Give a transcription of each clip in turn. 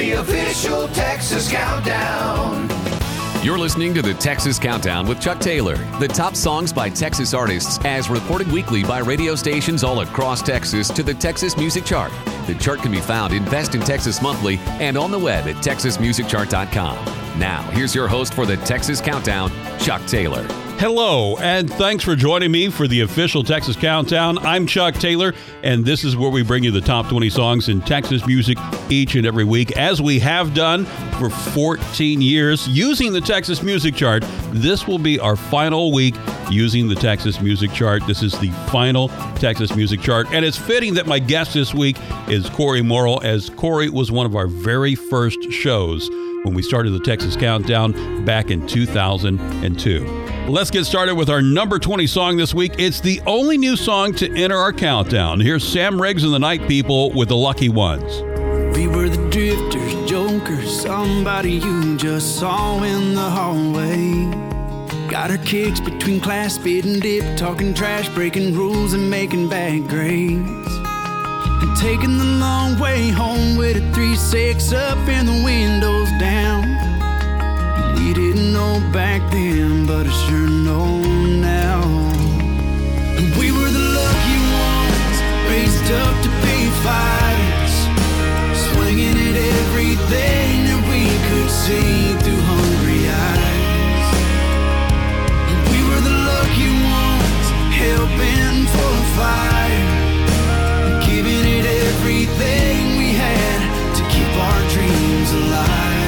the official Texas Countdown. You're listening to the Texas Countdown with Chuck Taylor. The top songs by Texas artists as reported weekly by radio stations all across Texas to the Texas Music Chart. The chart can be found in Best in Texas Monthly and on the web at texasmusicchart.com. Now, here's your host for the Texas Countdown, Chuck Taylor. Hello, and thanks for joining me for the official Texas Countdown. I'm Chuck Taylor, and this is where we bring you the top 20 songs in Texas music each and every week, as we have done for 14 years using the Texas Music Chart. This will be our final week using the Texas Music Chart. This is the final Texas Music Chart, and it's fitting that my guest this week is Corey Morrill, as Corey was one of our very first shows when we started the Texas Countdown back in 2002. Let's get started with our number 20 song this week. It's the only new song to enter our countdown. Here's Sam Riggs and the Night People with The Lucky Ones. We were the drifters, jokers, somebody you just saw in the hallway. Got our kicks between class, spit and dip, talking trash, breaking rules and making bad grades. And taking the long way home with a 3-6 up and the windows down. We didn't know back then, but I sure know now. And we were the lucky ones, raised up to be fighters, swinging at everything that we could see through hungry eyes. And we were the lucky ones, hell-bent for a fire, giving it everything we had to keep our dreams alive.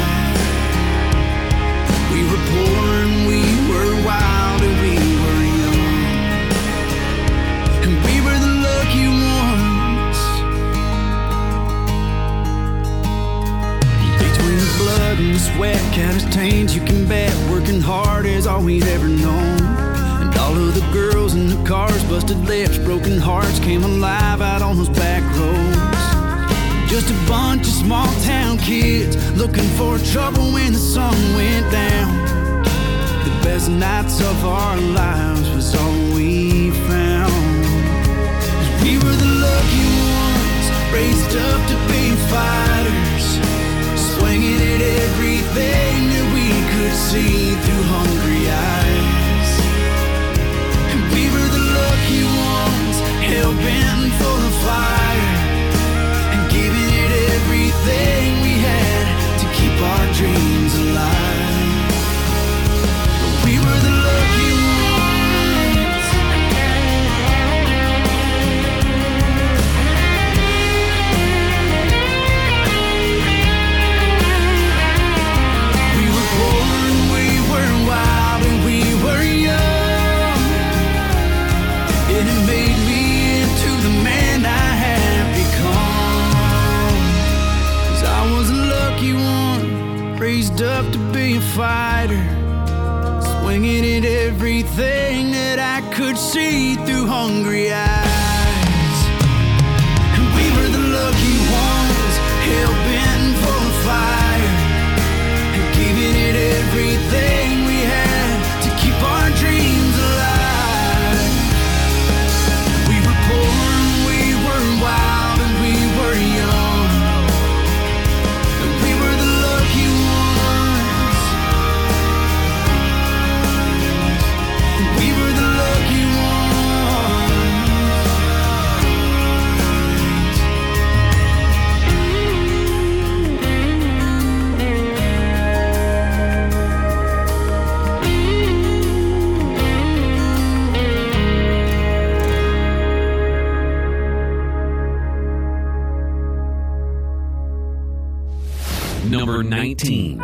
We were poor and we were wild and we were young, and we were the lucky ones. Between the blood and the sweat, callous stains, you can bet working hard is all we'd ever known. And all of the girls in the cars, busted lips, broken hearts came alive out on those back roads. Just a bunch of small town kids looking for trouble when the sun went down. The best nights of our lives was all we found. 'Cause we were the lucky ones, raised up to be fighters, swinging at everything that we could see through hungry eyes. And we were the lucky ones, hell-bent for the fire, giving it everything we had to keep our dreams alive. But we were the lucky ones. We were born, we were wild, and we were young, and it made me into the man I have become. I was a lucky one, raised up to be a fighter, swinging at everything that I could see through hungry eyes. And we were the lucky ones, hell-bent for a fire, and giving it everything we had to keep our dreams alive. We were poor, we were wild, and we were young. Number 19.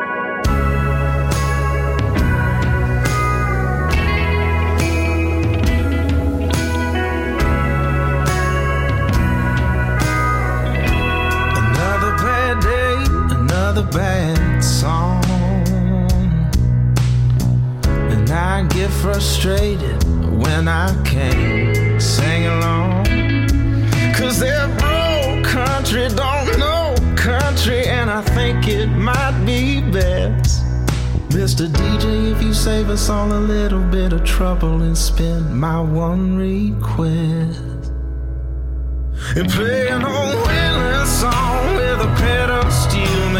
Another bad day, another bad song, and I get frustrated when I can't sing along, 'cause they're broke country, don't know country, and I think it might be best, Mr. DJ, if you save us all a little bit of trouble and spin my one request. And play an old winter song with a pedal steel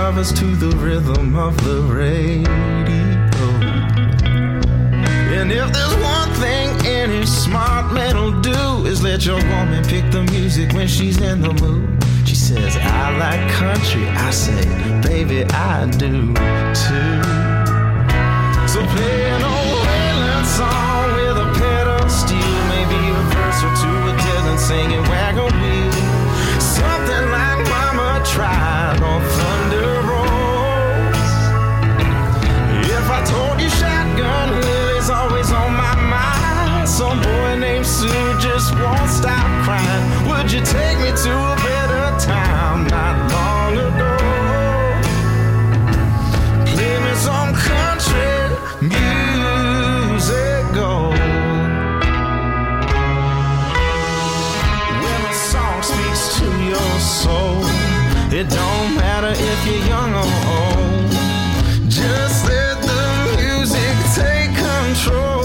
lovers to the rhythm of the radio. And if there's one thing any smart man'll do, is let your woman pick the music when she's in the mood. She says, I like country. I say, baby, I do too. So play an old Waylon song with a pedal steel, maybe a verse or two of Dylan singing Wagon Wheel. Something like Mama Tried on Thunder Rolls. If I told you Shotgun Lily's always on my mind, some boy named Sue just won't stop crying, would you take me to a better time not long ago? Play me some country music gold. When a song speaks to your soul, it don't matter if you're young or old, just let the music take control.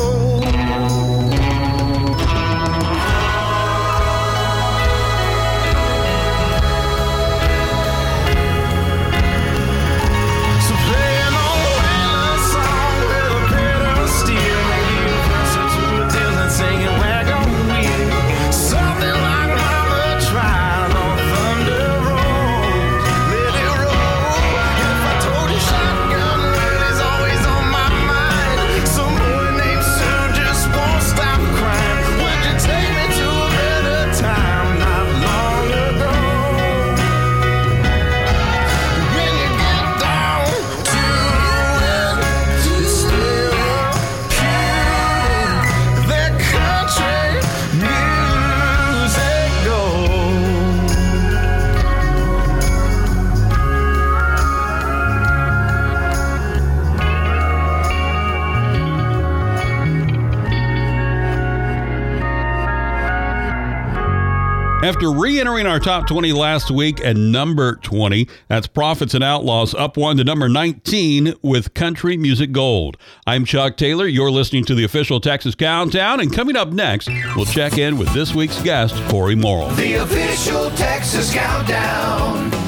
After re-entering our top 20 last week at number 20, that's Prophets and Outlaws up one to number 19 with Country Music Gold. I'm Chuck Taylor. You're listening to the official Texas Countdown, and coming up next, we'll check in with this week's guest, Corey Morrill. The official Texas Countdown.